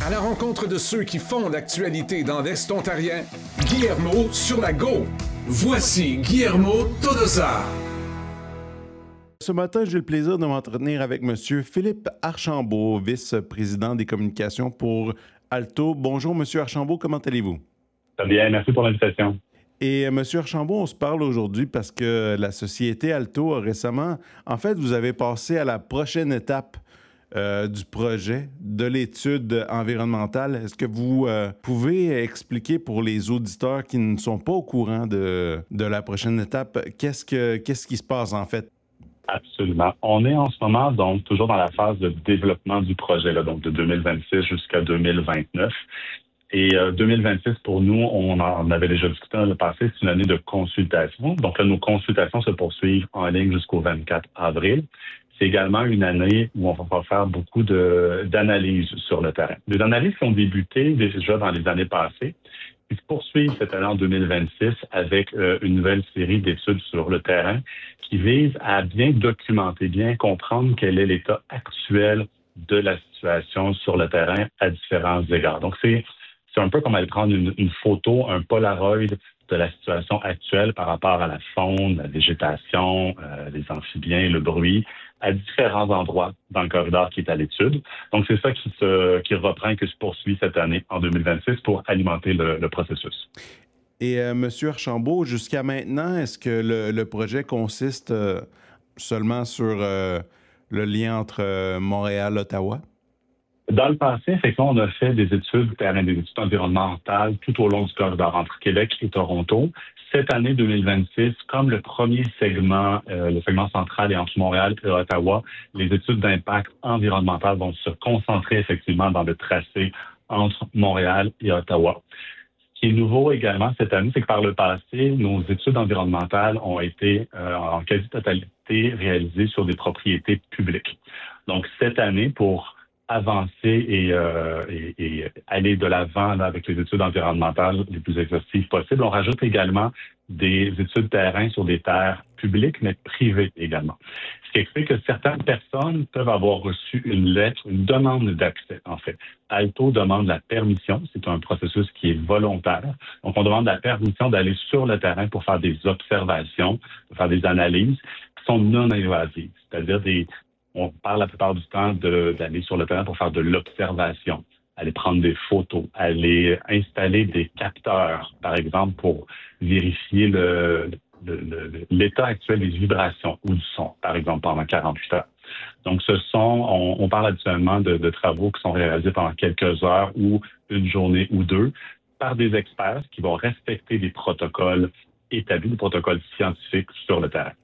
À la rencontre de ceux qui font l'actualité dans l'Est ontarien, Guillermo sur la Go. Voici Guillermo Todosar. Ce matin, j'ai le plaisir de m'entretenir avec M. Philippe Archambault, vice-président des communications pour Alto. Bonjour, M. Archambault, comment allez-vous? Très bien, merci pour l'invitation. Et M. Archambault, on se parle aujourd'hui parce que la société Alto a récemment... En fait, vous avez passé à la prochaine étape du projet, de l'étude environnementale. Est-ce que vous pouvez expliquer pour les auditeurs qui ne sont pas au courant de la prochaine étape, qu'est-ce qui se passe en fait? Absolument. On est en ce moment donc toujours dans la phase de développement du projet, là, donc de 2026 jusqu'à 2029. Et 2026, pour nous, on en avait déjà discuté dans le passé, c'est une année de consultation. Donc là, nos consultations se poursuivent en ligne jusqu'au 24 avril. C'est également une année où on va faire beaucoup d'analyses sur le terrain. Des analyses qui ont débuté déjà dans les années passées, qui se poursuivent cette année en 2026 avec une nouvelle série d'études sur le terrain qui visent à bien documenter, bien comprendre quel est l'état actuel de la situation sur le terrain à différents égards. Donc, c'est un peu comme aller prendre une photo, un Polaroid de la situation actuelle par rapport à la faune, la végétation, les amphibiens, le bruit, à différents endroits dans le corridor qui est à l'étude. Donc, c'est ça qui reprend et qui se poursuit cette année, en 2026, pour alimenter le processus. Et M. Archambault, jusqu'à maintenant, est-ce que le projet consiste seulement sur le lien entre Montréal et Ottawa? Dans le passé, effectivement, on a fait des études terrain, des études environnementales tout au long du corridor entre Québec et Toronto. Cette année 2026, comme le premier segment, le segment central est entre Montréal et Ottawa, les études d'impact environnemental vont se concentrer effectivement dans le tracé entre Montréal et Ottawa. Ce qui est nouveau également cette année, c'est que par le passé, nos études environnementales ont été en quasi-totalité réalisées sur des propriétés publiques. Donc cette année, pour avancer et aller de l'avant avec les études environnementales les plus exhaustives possibles. On rajoute également des études terrain sur des terres publiques, mais privées également. Ce qui explique que certaines personnes peuvent avoir reçu une lettre, une demande d'accès, en fait. Alto demande la permission. C'est un processus qui est volontaire. Donc, on demande la permission d'aller sur le terrain pour faire des observations, pour faire des analyses qui sont non invasives, c'est-à-dire on parle la plupart du temps d'aller sur le terrain pour faire de l'observation, aller prendre des photos, aller installer des capteurs, par exemple, pour vérifier l'état actuel des vibrations ou du son, par exemple, pendant 48 heures. Donc, on parle habituellement de travaux qui sont réalisés pendant quelques heures ou une journée ou deux par des experts qui vont respecter des protocoles établis, des protocoles scientifiques sur le terrain.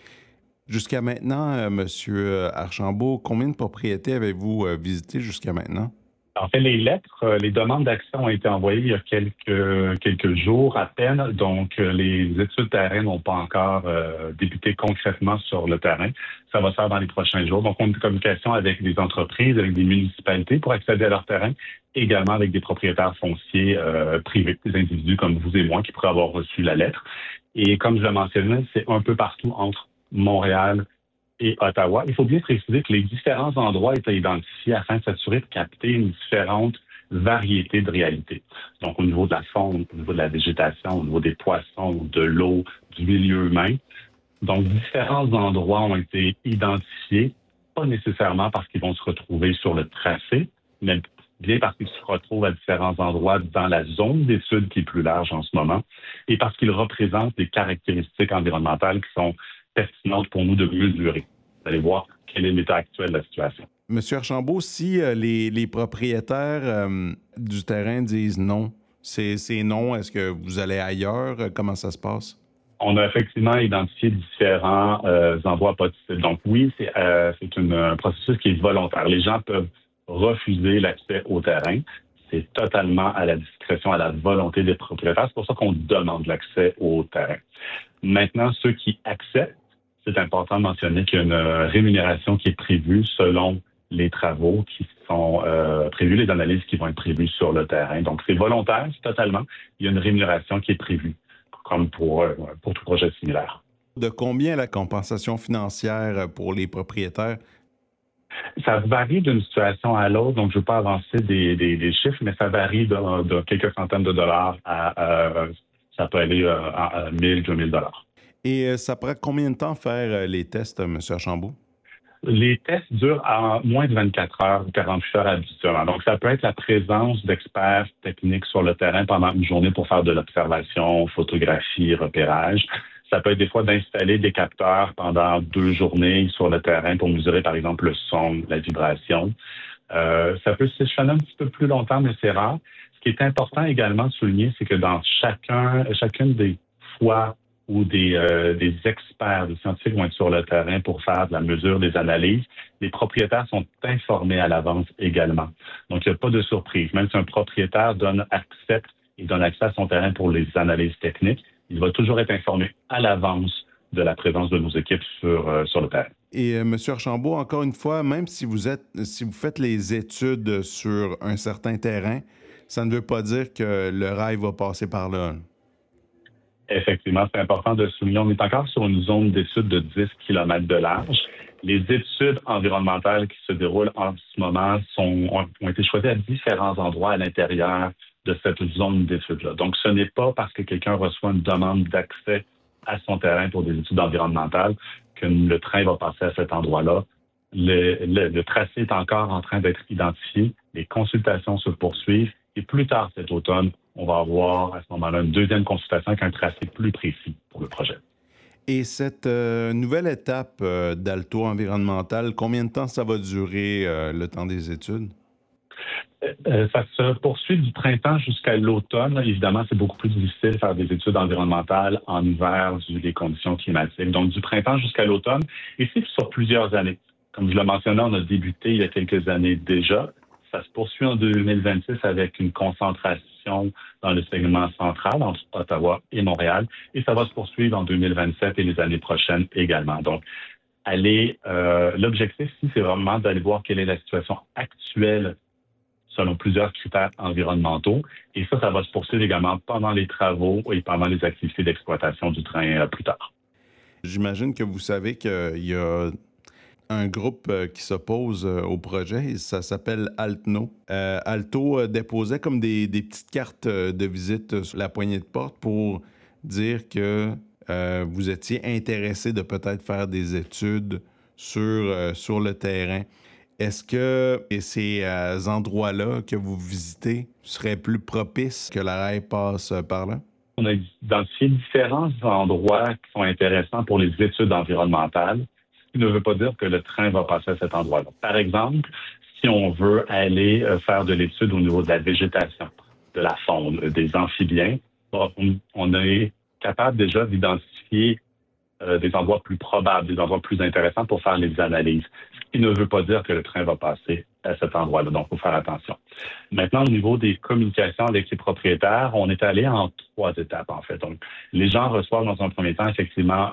Jusqu'à maintenant, M. Archambault, combien de propriétés avez-vous visitées jusqu'à maintenant? En fait, les lettres, les demandes d'accès ont été envoyées il y a quelques jours à peine. Donc, les études terrain n'ont pas encore débuté concrètement sur le terrain. Ça va se faire dans les prochains jours. Donc, on a une communication avec des entreprises, avec des municipalités pour accéder à leur terrain, également avec des propriétaires fonciers privés, des individus comme vous et moi qui pourraient avoir reçu la lettre. Et comme je le mentionnais, c'est un peu partout entre Montréal et Ottawa. Il faut bien préciser que les différents endroits étaient identifiés afin de s'assurer de capter une différente variété de réalité. Donc, au niveau de la faune, au niveau de la végétation, au niveau des poissons, de l'eau, du milieu humain. Donc, différents endroits ont été identifiés, pas nécessairement parce qu'ils vont se retrouver sur le tracé, mais bien parce qu'ils se retrouvent à différents endroits dans la zone d'études qui est plus large en ce moment, et parce qu'ils représentent des caractéristiques environnementales qui sont pertinente pour nous de mesurer, d'aller voir quel est l'état actuel de la situation. Monsieur Archambault, si les propriétaires du terrain disent non, c'est non, est-ce que vous allez ailleurs? Comment ça se passe? On a effectivement identifié différents endroits possibles. Donc oui, c'est un processus qui est volontaire. Les gens peuvent refuser l'accès au terrain. C'est totalement à la discrétion, à la volonté des propriétaires. C'est pour ça qu'on demande l'accès au terrain. Maintenant, ceux qui acceptent, c'est important de mentionner qu'il y a une rémunération qui est prévue selon les travaux qui sont prévus, les analyses qui vont être prévues sur le terrain. Donc, c'est volontaire, totalement. Il y a une rémunération qui est prévue, comme pour tout projet similaire. De combien la compensation financière pour les propriétaires? Ça varie d'une situation à l'autre, donc je ne veux pas avancer des chiffres, mais ça varie de quelques centaines de dollars ça peut aller à 1000, 2000 dollars. Et ça prend combien de temps faire les tests, M. Archambault? Les tests durent à moins de 24 heures ou 48 heures habituellement. Donc, ça peut être la présence d'experts techniques sur le terrain pendant une journée pour faire de l'observation, photographie, repérage. Ça peut être des fois d'installer des capteurs pendant 2 journées sur le terrain pour mesurer, par exemple, le son, la vibration. Ça peut s'échelonner un petit peu plus longtemps, mais c'est rare. Ce qui est important également de souligner, c'est que dans chacune des fois où des experts, des scientifiques vont être sur le terrain pour faire de la mesure, des analyses, les propriétaires sont informés à l'avance également. Donc, il n'y a pas de surprise. Même si un propriétaire donne accès à son terrain pour les analyses techniques, il va toujours être informé à l'avance de la présence de nos équipes sur le terrain. Et M. Archambault, encore une fois, même si vous faites les études sur un certain terrain, ça ne veut pas dire que le rail va passer par là. Effectivement, c'est important de souligner. On est encore sur une zone d'études de 10 km de large. Les études environnementales qui se déroulent en ce moment ont été choisies à différents endroits à l'intérieur de cette zone d'études-là. Donc, ce n'est pas parce que quelqu'un reçoit une demande d'accès à son terrain pour des études environnementales que le train va passer à cet endroit-là. Le tracé est encore en train d'être identifié. Les consultations se poursuivent. Et plus tard cet automne, on va avoir à ce moment-là une deuxième consultation avec un tracé plus précis pour le projet. Et cette nouvelle étape d'Alto environnemental, combien de temps ça va durer le temps des études? Ça se poursuit du printemps jusqu'à l'automne. Évidemment, c'est beaucoup plus difficile de faire des études environnementales en hiver vu les conditions climatiques. Donc, du printemps jusqu'à l'automne. Et c'est sur plusieurs années. Comme je le mentionnais, on a débuté il y a quelques années déjà. Ça se poursuit en 2026 avec une concentration dans le segment central entre Ottawa et Montréal. Et ça va se poursuivre en 2027 et les années prochaines également. Donc, l'objectif ici, c'est vraiment d'aller voir quelle est la situation actuelle selon plusieurs critères environnementaux. Et ça va se poursuivre également pendant les travaux et pendant les activités d'exploitation du train plus tard. J'imagine que vous savez qu'il y a un groupe qui s'oppose au projet, et ça s'appelle Altno. Alto déposait comme des petites cartes de visite sur la poignée de porte pour dire que vous étiez intéressé de peut-être faire des études sur le terrain. Est-ce que ces endroits-là que vous visitez seraient plus propices que la rail passe par là? On a identifié différents endroits qui sont intéressants pour les études environnementales, ce qui ne veut pas dire que le train va passer à cet endroit-là. Par exemple, si on veut aller faire de l'étude au niveau de la végétation, de la faune, des amphibiens, on est capable déjà d'identifier des endroits plus probables, des endroits plus intéressants pour faire les analyses. Ce qui ne veut pas dire que le train va passer à cet endroit-là, donc il faut faire attention. Maintenant, au niveau des communications avec les propriétaires, on est allé en 3 étapes, en fait. Donc, les gens reçoivent dans un premier temps, effectivement,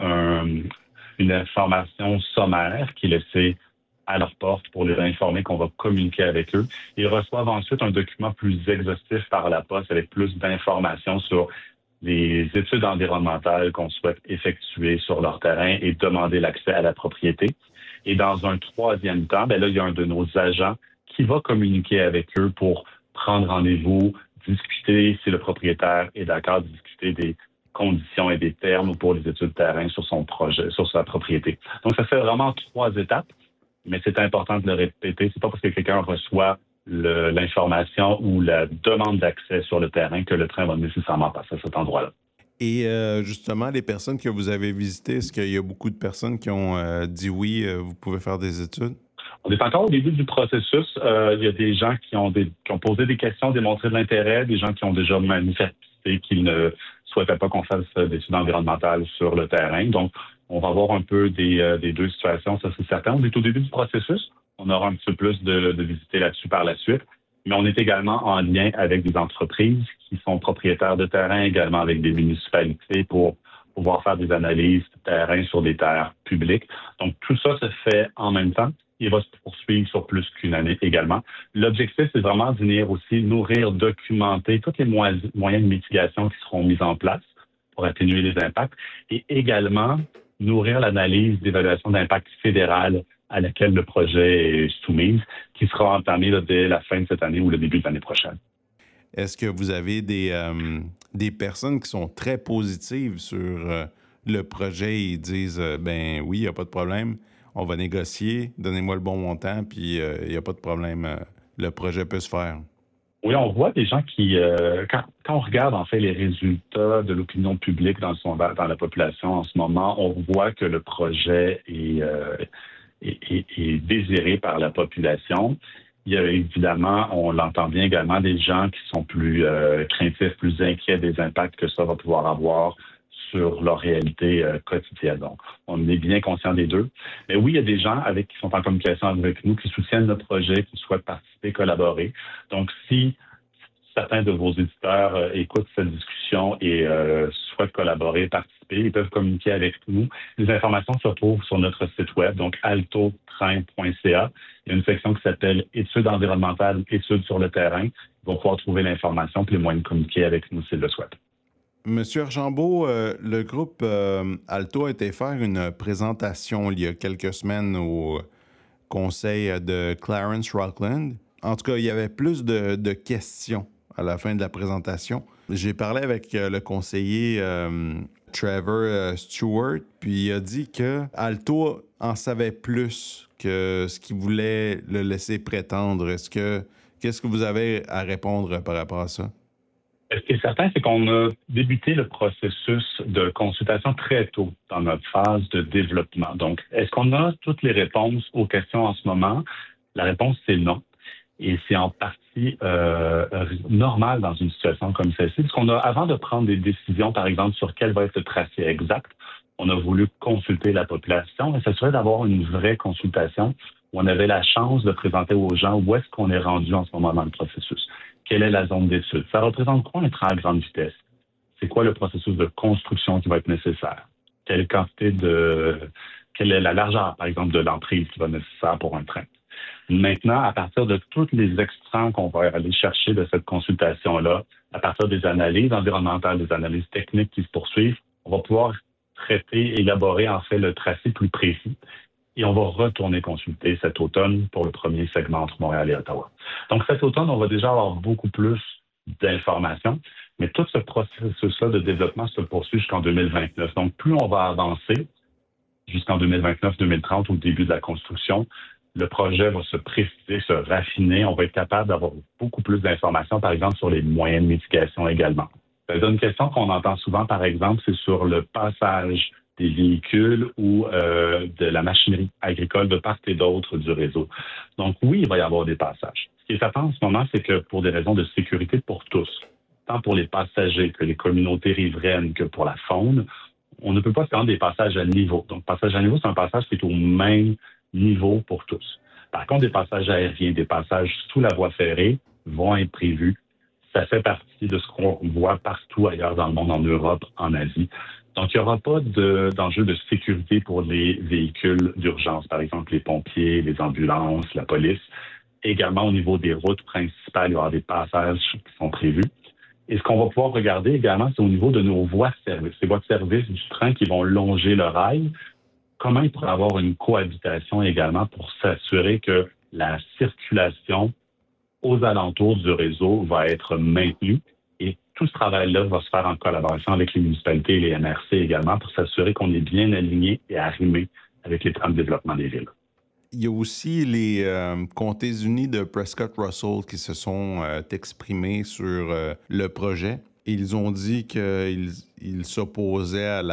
une information sommaire qui est laissée à leur porte pour les informer qu'on va communiquer avec eux. Ils reçoivent ensuite un document plus exhaustif par la poste avec plus d'informations sur les études environnementales qu'on souhaite effectuer sur leur terrain et demander l'accès à la propriété. Et dans un 3e temps, là, il y a un de nos agents qui va communiquer avec eux pour prendre rendez-vous, discuter, si le propriétaire est d'accord, discuter des conditions et des termes pour les études de terrain sur son projet, sur sa propriété. Donc, ça fait vraiment 3 étapes, mais c'est important de le répéter. C'est pas parce que quelqu'un reçoit l'information ou la demande d'accès sur le terrain que le train va nécessairement passer à cet endroit-là. Et justement, les personnes que vous avez visitées, est-ce qu'il y a beaucoup de personnes qui ont dit oui, vous pouvez faire des études? On est encore au début du processus. Il y a des gens qui ont posé des questions, démontré de l'intérêt, des gens qui ont déjà manifesté qu'ils ne souhaitaient pas qu'on fasse des études environnementales sur le terrain. Donc, on va voir un peu des 2 situations, ça c'est certain. On est au début du processus. On aura un petit peu plus de visiter là-dessus par la suite. Mais on est également en lien avec des entreprises qui sont propriétaires de terrain, également avec des municipalités pour pouvoir faire des analyses de terrain sur des terres publiques. Donc, tout ça se fait en même temps. Il va se poursuivre sur plus qu'une année également. L'objectif, c'est vraiment de venir aussi nourrir, documenter tous les moyens de mitigation qui seront mis en place pour atténuer les impacts et également nourrir l'analyse d'évaluation d'impact fédéral à laquelle le projet est soumis, qui sera entamé là, dès la fin de cette année ou le début de l'année prochaine. Est-ce que vous avez des personnes qui sont très positives sur le projet et disent ben oui, il n'y a pas de problème, on va négocier, donnez-moi le bon montant, puis il n'y a pas de problème, le projet peut se faire? Oui, on voit des gens qui, quand on regarde en fait les résultats de l'opinion publique dans la population en ce moment, on voit que le projet est désiré par la population. Il y a évidemment, on l'entend bien également, des gens qui sont plus craintifs, plus inquiets des impacts que ça va pouvoir avoir sur leur réalité quotidienne. Donc, on est bien conscient des deux. Mais oui, il y a des gens qui sont en communication avec nous, qui soutiennent le projet, qui souhaitent participer, collaborer. Donc, si certains de vos éditeurs écoutent cette discussion et souhaitent collaborer, participer, ils peuvent communiquer avec nous. Les informations se retrouvent sur notre site web, donc altotrain.ca. Il y a une section qui s'appelle Études environnementales, études sur le terrain. Ils vont pouvoir trouver l'information et les moyens de communiquer avec nous s'ils le souhaitent. Monsieur Archambault, le groupe Alto a été faire une présentation il y a quelques semaines au conseil de Clarence Rockland. En tout cas, il y avait plus de questions à la fin de la présentation. J'ai parlé avec le conseiller Trevor Stewart, puis il a dit que Alto en savait plus que ce qu'il voulait le laisser prétendre. Qu'est-ce que vous avez à répondre par rapport à ça? Ce qui est certain, c'est qu'on a débuté le processus de consultation très tôt dans notre phase de développement. Donc, est-ce qu'on a toutes les réponses aux questions en ce moment? La réponse, c'est non. Et c'est en partie normal dans une situation comme celle-ci. Parce qu'on a, avant de prendre des décisions, par exemple, sur quel va être le tracé exact, on a voulu consulter la population et s'assurer d'avoir une vraie consultation où on avait la chance de présenter aux gens où est-ce qu'on est rendu en ce moment dans le processus. Quelle est la zone d'étude? Ça représente quoi un train à grande vitesse? C'est quoi le processus de construction qui va être nécessaire? Quelle est la largeur, par exemple, de l'emprise qui va être nécessaire pour un train? Maintenant, à partir de tous les extraits qu'on va aller chercher de cette consultation-là, à partir des analyses environnementales, des analyses techniques qui se poursuivent, on va pouvoir traiter, élaborer en fait le tracé plus précis. Et on va retourner consulter cet automne pour le premier segment entre Montréal et Ottawa. Donc cet automne, on va déjà avoir beaucoup plus d'informations, mais tout ce processus-là de développement se poursuit jusqu'en 2029. Donc plus on va avancer jusqu'en 2029-2030 au début de la construction, le projet va se préciser, se raffiner. On va être capable d'avoir beaucoup plus d'informations, par exemple, sur les moyens de mitigation également. Une question qu'on entend souvent, par exemple, c'est sur le passage des véhicules ou de la machinerie agricole de part et d'autre du réseau. Donc oui, il va y avoir des passages. Ce qui est certain en ce moment, c'est que pour des raisons de sécurité pour tous, tant pour les passagers que les communautés riveraines que pour la faune, on ne peut pas faire des passages à niveau. Donc passage à niveau, c'est un passage qui est au même niveau pour tous. Par contre, des passages aériens, des passages sous la voie ferrée vont être prévus. Ça fait partie de ce qu'on voit partout ailleurs dans le monde, en Europe, en Asie. Donc, il n'y aura pas d'enjeu de sécurité pour les véhicules d'urgence, par exemple les pompiers, les ambulances, la police. Également, au niveau des routes principales, il y aura des passages qui sont prévus. Et ce qu'on va pouvoir regarder également, c'est au niveau de nos voies de service. Les voies de service du train qui vont longer le rail. Comment il pourrait avoir une cohabitation également pour s'assurer que la circulation aux alentours du réseau va être maintenue. Et tout ce travail-là va se faire en collaboration avec les municipalités et les MRC également pour s'assurer qu'on est bien aligné et arrimé avec les plans de développement des villes. Il y a aussi les comtés unis de Prescott Russell qui se sont exprimés sur le projet. Ils ont dit qu'ils s'opposaient à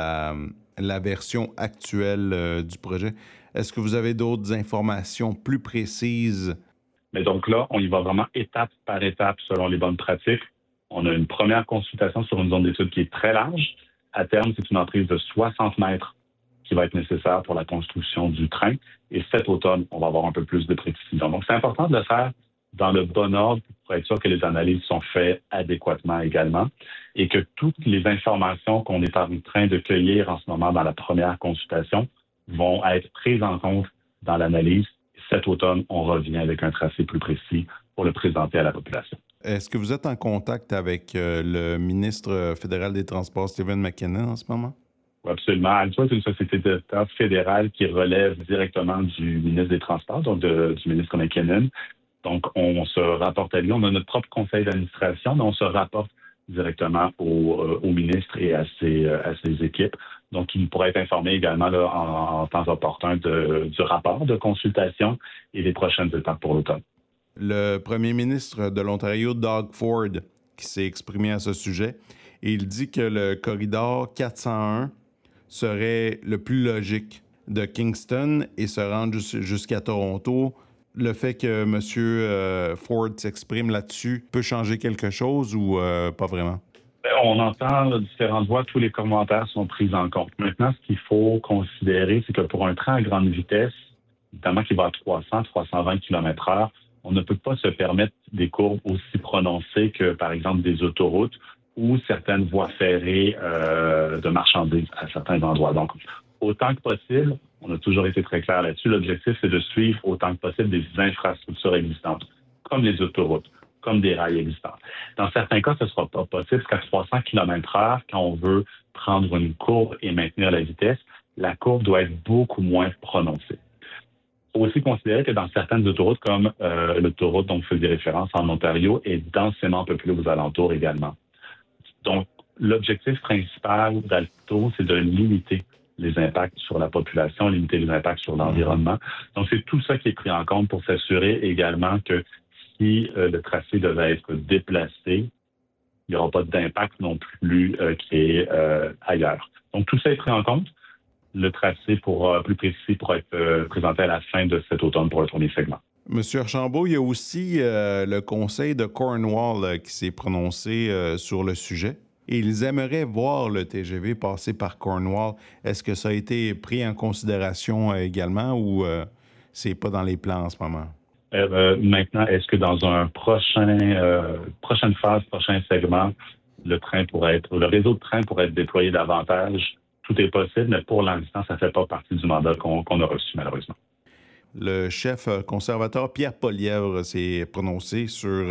la version actuelle du projet. Est-ce que vous avez d'autres informations plus précises? Mais donc là, on y va vraiment étape par étape selon les bonnes pratiques. On a une première consultation sur une zone d'étude qui est très large. À terme, c'est une emprise de 60 mètres qui va être nécessaire pour la construction du train. Et cet automne, on va avoir un peu plus de précision. Donc, c'est important de le faire dans le bon ordre pour être sûr que les analyses sont faites adéquatement également et que toutes les informations qu'on est en train de cueillir en ce moment dans la première consultation vont être prises en compte dans l'analyse. Cet automne, on revient avec un tracé plus précis pour le présenter à la population. Est-ce que vous êtes en contact avec le ministre fédéral des Transports, Stephen McKenna, en ce moment? Absolument. Alto est une société d'État fédérale qui relève directement du ministre des Transports, donc du ministre McKinnon. Donc, on se rapporte à lui. On a notre propre conseil d'administration, mais on se rapporte directement au ministre et à ses équipes. Donc, il pourrait être informé également là, en temps opportun du rapport de consultation et des prochaines étapes pour l'automne. Le premier ministre de l'Ontario, Doug Ford, qui s'est exprimé à ce sujet, et il dit que le corridor 401 serait le plus logique de Kingston et se rendre jusqu'à Toronto. Le fait que M. Ford s'exprime là-dessus peut changer quelque chose ou pas vraiment? On entend différentes voix, tous les commentaires sont pris en compte. Maintenant, ce qu'il faut considérer, c'est que pour un train à grande vitesse, notamment qui va à 300, 320 km/h, on ne peut pas se permettre des courbes aussi prononcées que, par exemple, des autoroutes ou certaines voies ferrées de marchandises à certains endroits. Donc, autant que possible, on a toujours été très clair là-dessus, l'objectif, c'est de suivre autant que possible des infrastructures existantes, comme les autoroutes, comme des rails existants. Dans certains cas, ce ne sera pas possible, parce qu'à 300 km/h, quand on veut prendre une courbe et maintenir la vitesse, la courbe doit être beaucoup moins prononcée. Il faut aussi considérer que dans certaines autoroutes, comme l'autoroute dont vous faisiez référence en Ontario, est densément peuplée aux alentours également. Donc, l'objectif principal d'Alto, c'est de limiter les impacts sur la population, limiter les impacts sur l'environnement. Donc, c'est tout ça qui est pris en compte pour s'assurer également que si le tracé devait être déplacé, il n'y aura pas d'impact non plus qui est ailleurs. Donc, tout ça est pris en compte. Le tracé plus précis pourra être présenté à la fin de cet automne pour le premier segment. Monsieur Archambault, il y a aussi le conseil de Cornwall qui s'est prononcé sur le sujet. Et ils aimeraient voir le TGV passer par Cornwall. Est-ce que ça a été pris en considération également ou c'est pas dans les plans en ce moment? Maintenant, est-ce que dans un prochaine phase, prochain segment, le réseau de train pourrait être déployé davantage? Tout est possible, mais pour l'instant, ça ne fait pas partie du mandat qu'on a reçu, malheureusement. Le chef conservateur Pierre Poilievre s'est prononcé sur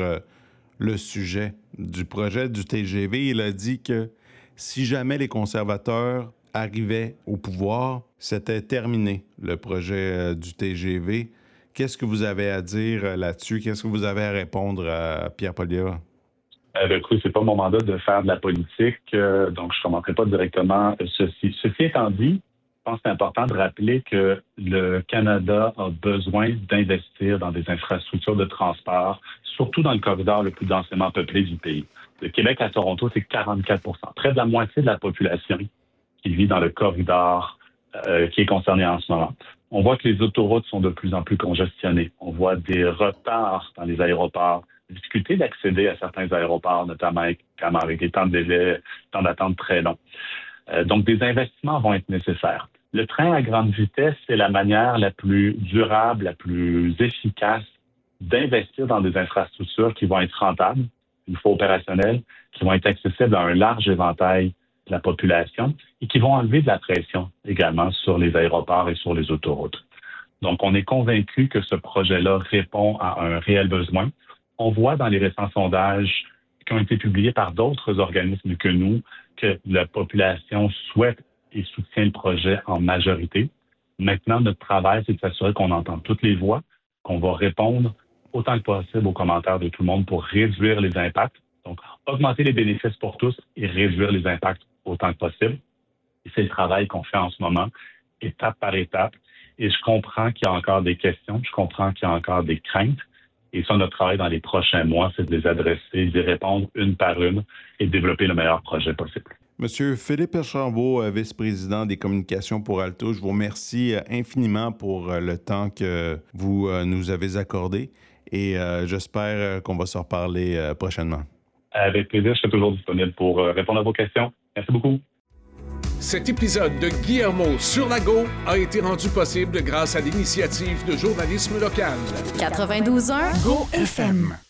le sujet du projet du TGV. Il a dit que si jamais les conservateurs arrivaient au pouvoir, c'était terminé, le projet du TGV. Qu'est-ce que vous avez à dire là-dessus? Qu'est-ce que vous avez à répondre à Pierre Poilievre? Écoute, c'est pas mon mandat de faire de la politique, donc je ne commenterai pas directement ceci. Ceci étant dit, je pense que c'est important de rappeler que le Canada a besoin d'investir dans des infrastructures de transport, surtout dans le corridor le plus densément peuplé du pays. De Québec à Toronto, c'est 44 %. Près de la moitié de la population qui vit dans le corridor qui est concerné en ce moment. On voit que les autoroutes sont de plus en plus congestionnées. On voit des retards dans les aéroports, difficulté d'accéder à certains aéroports, notamment avec des temps de délai, temps d'attente très longs. Donc, des investissements vont être nécessaires. Le train à grande vitesse, c'est la manière la plus durable, la plus efficace d'investir dans des infrastructures qui vont être rentables, une fois opérationnelles, qui vont être accessibles à un large éventail de la population et qui vont enlever de la pression également sur les aéroports et sur les autoroutes. Donc, on est convaincu que ce projet-là répond à un réel besoin. On voit dans les récents sondages qui ont été publiés par d'autres organismes que nous que la population souhaite et soutient le projet en majorité. Maintenant, notre travail, c'est de s'assurer qu'on entend toutes les voix, qu'on va répondre autant que possible aux commentaires de tout le monde pour réduire les impacts. Donc, augmenter les bénéfices pour tous et réduire les impacts autant que possible. Et c'est le travail qu'on fait en ce moment, étape par étape. Et je comprends qu'il y a encore des questions, je comprends qu'il y a encore des craintes. Et ça, notre travail dans les prochains mois, c'est de les adresser, d'y répondre une par une et de développer le meilleur projet possible. Monsieur Philippe Archambault, vice-président des communications pour Alto, je vous remercie infiniment pour le temps que vous nous avez accordé et j'espère qu'on va se reparler prochainement. Avec plaisir, je suis toujours disponible pour répondre à vos questions. Merci beaucoup. Cet épisode de Guillermo sur la Go a été rendu possible grâce à l'initiative de journalisme local. 92.1 Go FM.